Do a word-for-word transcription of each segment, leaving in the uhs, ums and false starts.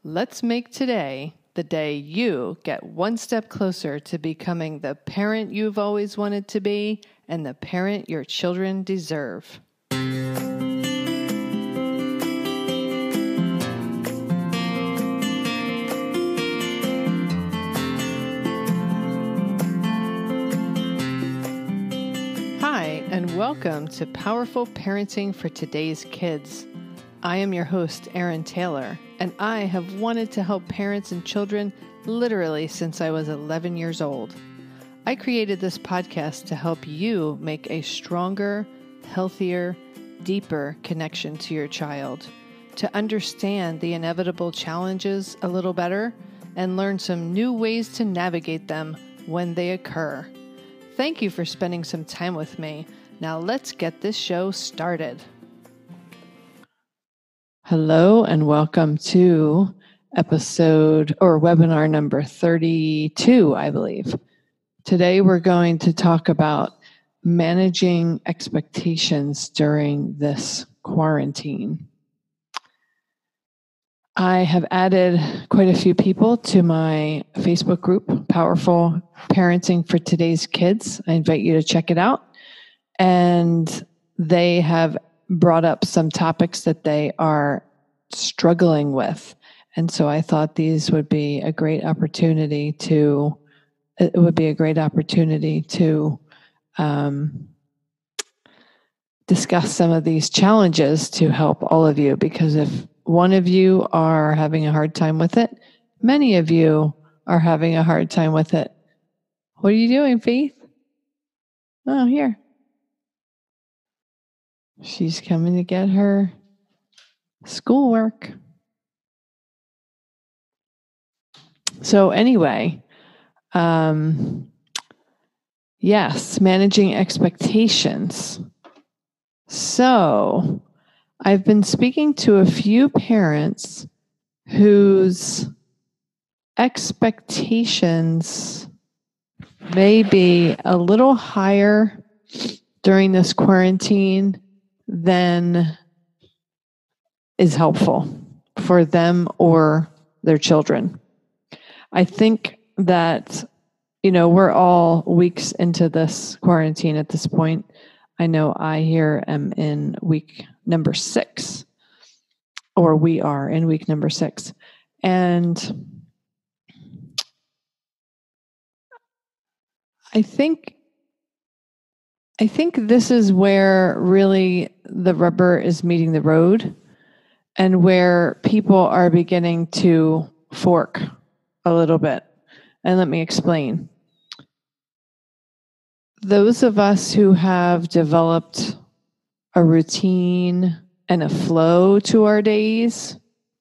Let's make today the day you get one step closer to becoming the parent you've always wanted to be and the parent your children deserve. Hi, and welcome to Powerful Parenting for Today's Kids. I am your host, Erin Taylor, and I have wanted to help parents and children literally since I was eleven years old. I created this podcast to help you make a stronger, healthier, deeper connection to your child, to understand the inevitable challenges a little better, and learn some new ways to navigate them when they occur. Thank you for spending some time with me. Now let's get this show started. Hello and welcome to episode or webinar number thirty-two, I believe. Today we're going to talk about managing expectations during this quarantine. I have added quite a few people to my Facebook group, Powerful Parenting for Today's Kids. I invite you to check it out. And they have brought up some topics that they are struggling with. And so I thought these would be a great opportunity to, it would be a great opportunity to um, discuss some of these challenges to help all of you. Because if one of you are having a hard time with it, many of you are having a hard time with it. What are you doing, Faith? Oh, here. She's coming to get her schoolwork. So anyway, um, yes, managing expectations. So I've been speaking to a few parents whose expectations may be a little higher during this quarantine than is helpful for them or their children. I think that, you know, we're all weeks into this quarantine at this point. I know I here am in week number six, or we are in week number six. And I think I think this is where really the rubber is meeting the road and where people are beginning to fork a little bit. And let me explain. Those of us who have developed a routine and a flow to our days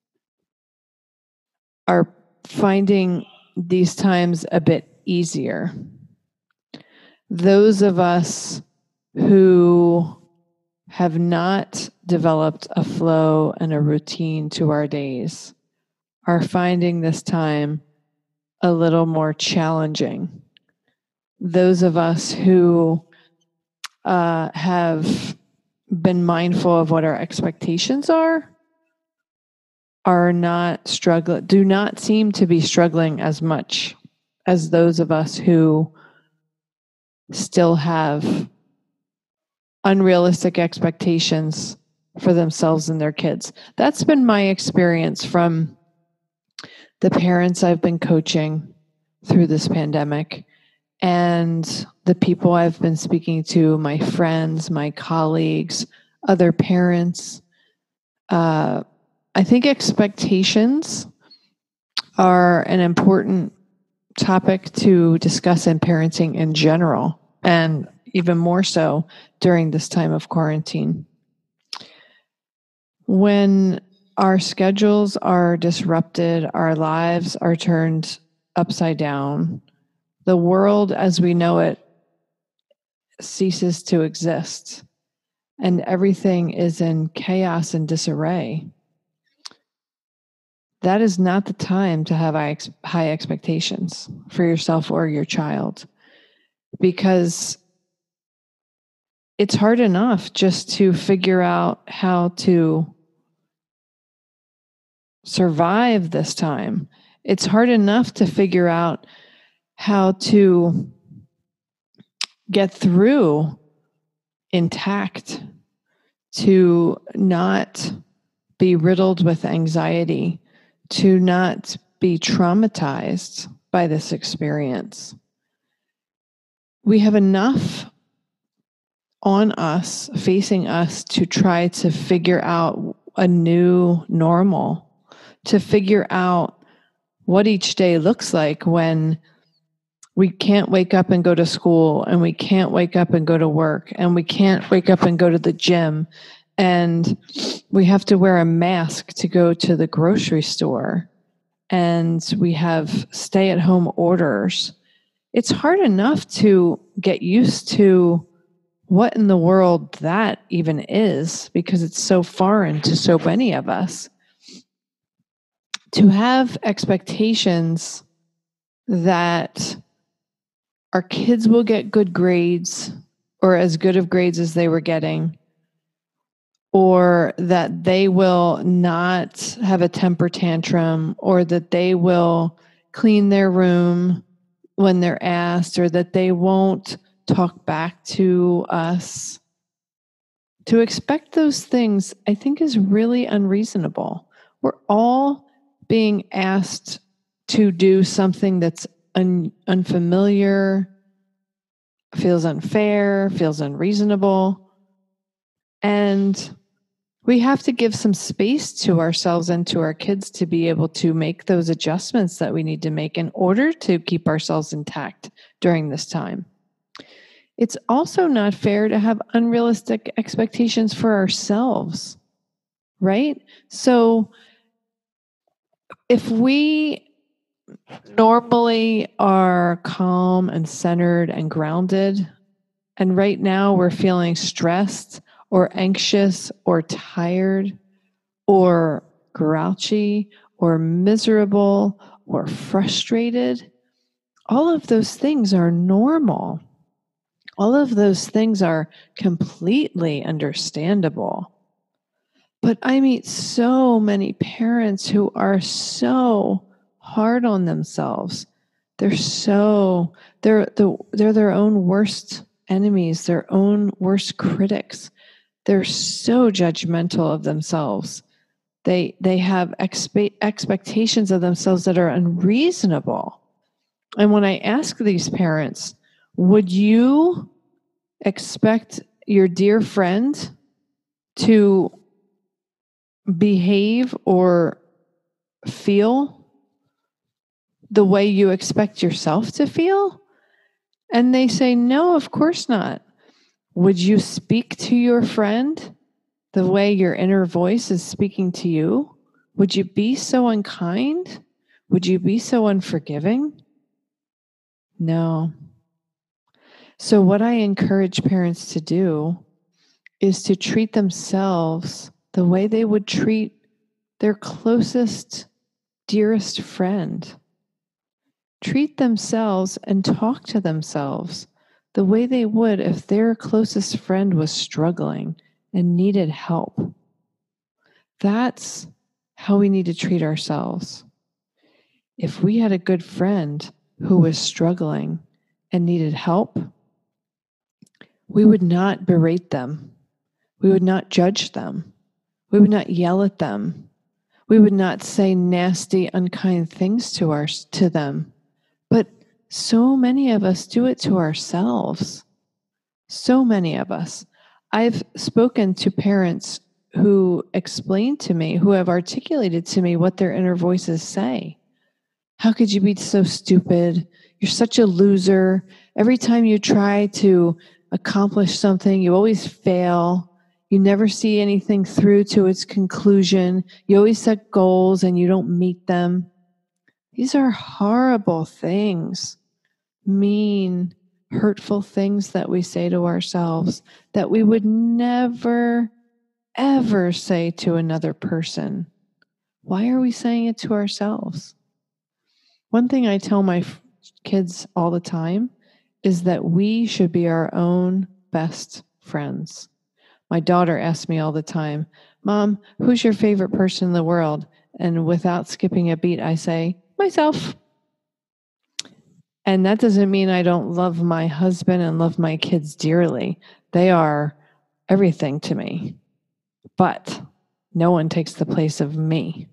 are finding these times a bit easier. Those of us who have not developed a flow and a routine to our days are finding this time a little more challenging. Those of us who uh, have been mindful of what our expectations are are not struggling, do not seem to be struggling as much as those of us who still have unrealistic expectations for themselves and their kids. That's been my experience from the parents I've been coaching through this pandemic and the people I've been speaking to, my friends, my colleagues, other parents. Uh, I think expectations are an important topic to discuss in parenting in general, and even more so during this time of quarantine. When our schedules are disrupted, our lives are turned upside down, the world as we know it ceases to exist, and everything is in chaos and disarray. That is not the time to have high expectations for yourself or your child, because it's hard enough just to figure out how to survive this time. It's hard enough to figure out how to get through intact, to not be riddled with anxiety, to not be traumatized by this experience. We have enough on us, facing us, to try to figure out a new normal, to figure out what each day looks like when we can't wake up and go to school, and we can't wake up and go to work, and we can't wake up and go to the gym, and we have to wear a mask to go to the grocery store, and we have stay-at-home orders. It's hard enough to get used to what in the world that even is, because it's so foreign to so many of us. To have expectations that our kids will get good grades, or as good of grades as they were getting, or that they will not have a temper tantrum, or that they will clean their room when they're asked, or that they won't talk back to us. To expect those things, I think, is really unreasonable. We're all being asked to do something that's un- unfamiliar, feels unfair, feels unreasonable. And we have to give some space to ourselves and to our kids to be able to make those adjustments that we need to make in order to keep ourselves intact during this time. It's also not fair to have unrealistic expectations for ourselves, right? So if we normally are calm and centered and grounded, and right now we're feeling stressed or anxious or tired or grouchy or miserable or frustrated, all of those things are normal. All of those things are completely understandable. But I meet so many parents who are so hard on themselves. They're so, they're the, they're their own worst enemies, their own worst critics. They're so judgmental of themselves. They, they have expe- expectations of themselves that are unreasonable. And when I ask these parents, would you expect your dear friend to behave or feel the way you expect yourself to feel? And they say, no, of course not. Would you speak to your friend the way your inner voice is speaking to you? Would you be so unkind? Would you be so unforgiving? No. So what I encourage parents to do is to treat themselves the way they would treat their closest, dearest friend. Treat themselves and talk to themselves the way they would if their closest friend was struggling and needed help. That's how we need to treat ourselves. If we had a good friend who was struggling and needed help, we would not berate them. We would not judge them. We would not yell at them. We would not say nasty, unkind things to our, to them. But so many of us do it to ourselves. So many of us. I've spoken to parents who explain to me, who have articulated to me what their inner voices say. How could you be so stupid? You're such a loser. Every time you try to accomplish something, you always fail. You never see anything through to its conclusion. You always set goals and you don't meet them. These are horrible things, mean, hurtful things that we say to ourselves that we would never, ever say to another person. Why are we saying it to ourselves? One thing I tell my f- kids all the time is that we should be our own best friends. My daughter asks me all the time, Mom, who's your favorite person in the world? And without skipping a beat, I say, myself. And that doesn't mean I don't love my husband and love my kids dearly. They are everything to me. But no one takes the place of me.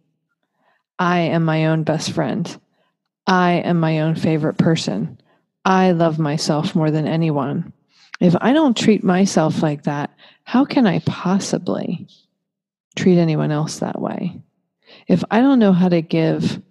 I am my own best friend. I am my own favorite person. I love myself more than anyone. If I don't treat myself like that, how can I possibly treat anyone else that way? If I don't know how to give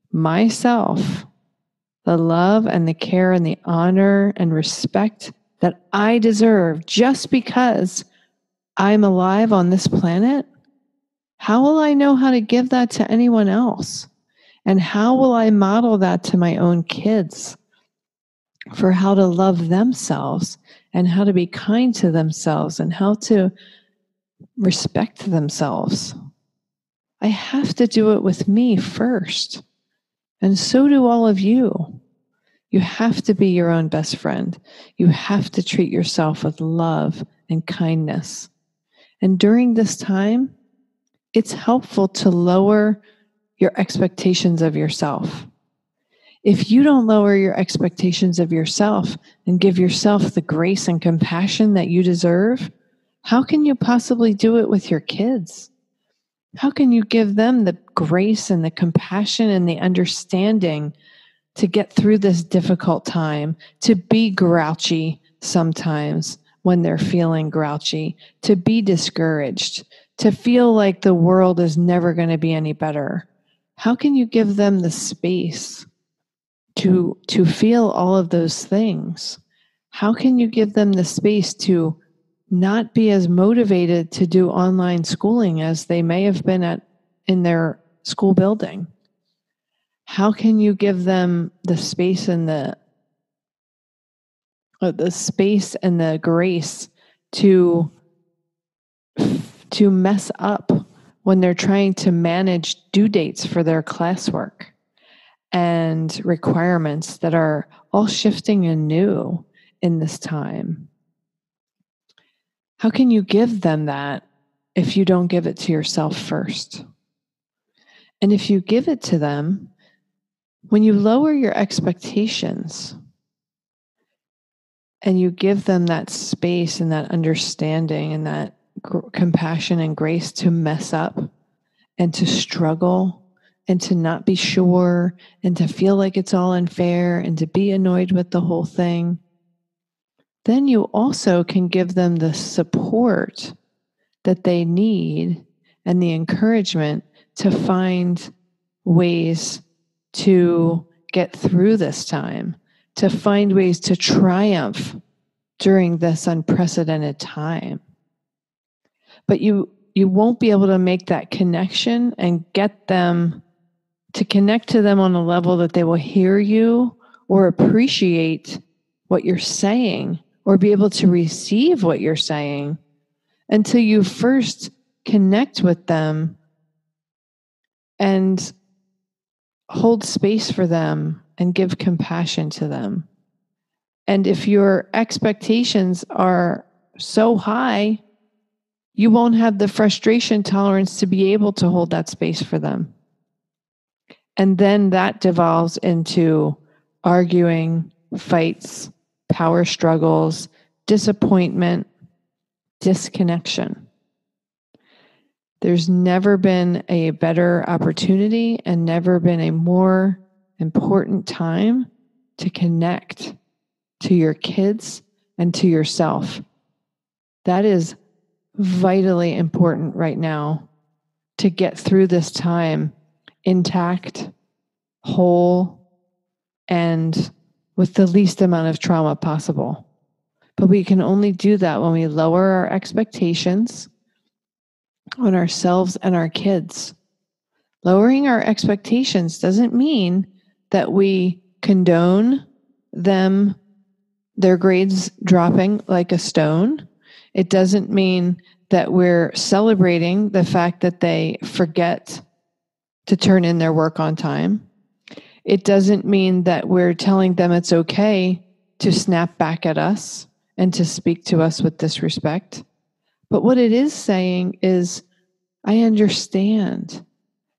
myself the love and the care and the honor and respect that I deserve just because I'm alive on this planet, how will I know how to give that to anyone else? And how will I model that to my own kids for how to love themselves and how to be kind to themselves and how to respect themselves? I have to do it with me first. And so do all of you. You have to be your own best friend. You have to treat yourself with love and kindness. And during this time, it's helpful to lower your expectations of yourself. If you don't lower your expectations of yourself and give yourself the grace and compassion that you deserve, how can you possibly do it with your kids? How can you give them the grace and the compassion and the understanding to get through this difficult time, to be grouchy sometimes when they're feeling grouchy, to be discouraged, to feel like the world is never going to be any better? How can you give them the space to, to feel all of those things? How can you give them the space to not be as motivated to do online schooling as they may have been at in their school building? How can you give them the space and the uh, the space and the grace to to mess up when they're trying to manage due dates for their classwork and requirements that are all shifting and new in this time? How can you give them that if you don't give it to yourself first? And if you give it to them, when you lower your expectations and you give them that space and that understanding and that gr- compassion and grace to mess up and to struggle and to not be sure and to feel like it's all unfair and to be annoyed with the whole thing, then you also can give them the support that they need and the encouragement to find ways to get through this time, to find ways to triumph during this unprecedented time. But you you won't be able to make that connection and get them to connect to them on a level that they will hear you or appreciate what you're saying or be able to receive what you're saying until you first connect with them and hold space for them and give compassion to them. And if your expectations are so high, you won't have the frustration tolerance to be able to hold that space for them. And then that devolves into arguing, fights, power struggles, disappointment, disconnection. There's never been a better opportunity and never been a more important time to connect to your kids and to yourself. That is vitally important right now to get through this time intact, whole, and with the least amount of trauma possible. But we can only do that when we lower our expectations on ourselves and our kids. Lowering our expectations doesn't mean that we condone them, their grades dropping like a stone. It doesn't mean that we're celebrating the fact that they forget to turn in their work on time. It doesn't mean that we're telling them it's okay to snap back at us and to speak to us with disrespect. But what it is saying is, I understand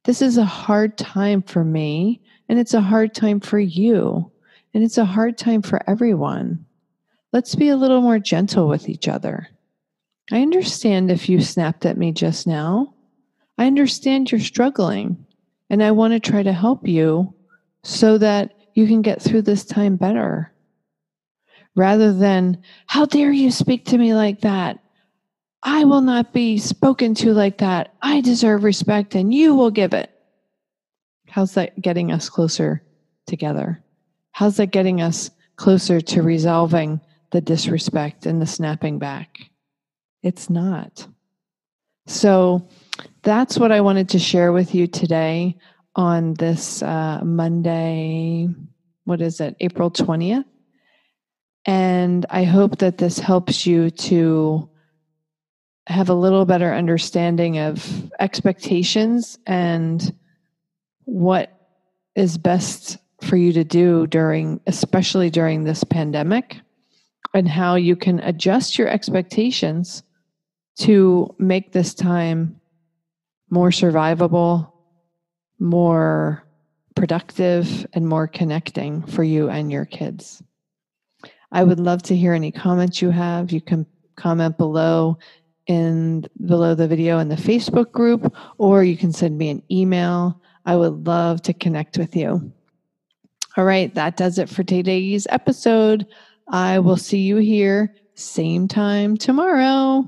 This is a hard time for me, and it's a hard time for you, and it's a hard time for everyone. Let's be a little more gentle with each other. I understand if you snapped at me just now. I understand you're struggling, and I want to try to help you so that you can get through this time better. Rather than, how dare you speak to me like that? I will not be spoken to like that. I deserve respect and you will give it. How's that getting us closer together? How's that getting us closer to resolving the disrespect and the snapping back? It's not. So that's what I wanted to share with you today on this uh, Monday, what is it, April twentieth? And I hope that this helps you to have a little better understanding of expectations and what is best for you to do during, especially during this pandemic, and how you can adjust your expectations to make this time more survivable, more productive, and more connecting for you and your kids. I would love to hear any comments you have. You can comment below in below the video in the Facebook group, or you can send me an email. I would love to connect with you. All right, that does it for today's episode. I will see you here same time tomorrow.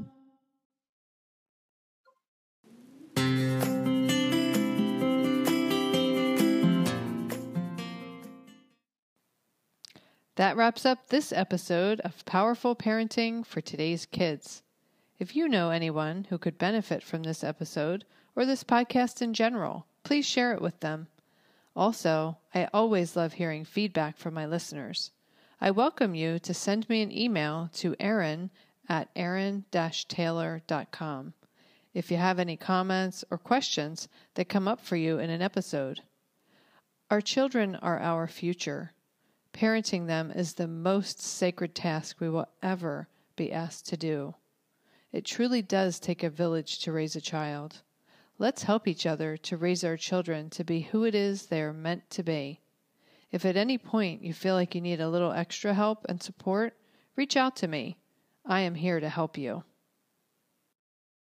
That wraps up this episode of Powerful Parenting for Today's Kids. If you know anyone who could benefit from this episode or this podcast in general, please share it with them. Also, I always love hearing feedback from my listeners. I welcome you to send me an email to Erin at erin dash taylor dot com if you have any comments or questions that come up for you in an episode. Our children are our future. Parenting them is the most sacred task we will ever be asked to do. It truly does take a village to raise a child. Let's help each other to raise our children to be who it is they are meant to be. If at any point you feel like you need a little extra help and support, reach out to me. I am here to help you.